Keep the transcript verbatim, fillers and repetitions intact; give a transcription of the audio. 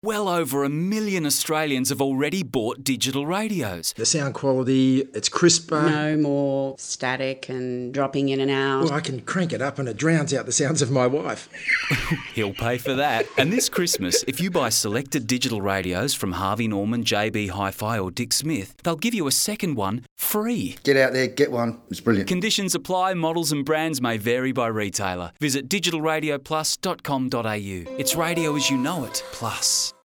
Well over a million Australians have already bought digital radios. The sound quality, it's crisper. No more static and dropping in and out. Well, I can crank it up and it drowns out the sounds of my wife. He'll pay for that. And this Christmas, if you buy selected digital radios from Harvey Norman, J B Hi-Fi or Dick Smith, they'll give you a second one free. Get out there, get one. It's brilliant. Conditions apply, models and brands may vary by retailer. Visit digital radio plus dot com dot a u. It's radio as you know it, plus.